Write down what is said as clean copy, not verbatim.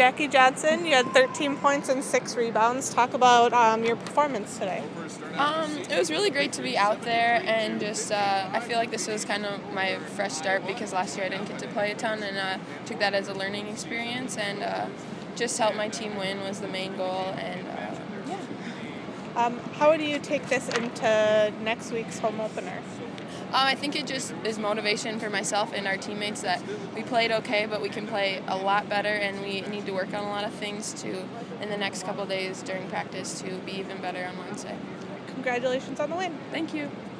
Jackie Johnson, you had 13 points and 6 rebounds. Talk about your performance today. It was really great to be out there, and just I feel like this was kind of my fresh start because last year I didn't get to play a ton, and took that as a learning experience, and just help my team win was the main goal, and yeah. How do you take this into next week's home opener? I think it just is motivation for myself and our teammates that we played okay, but we can play a lot better, and we need to work on a lot of things in the next couple of days during practice to be even better on Wednesday. Congratulations on the win. Thank you.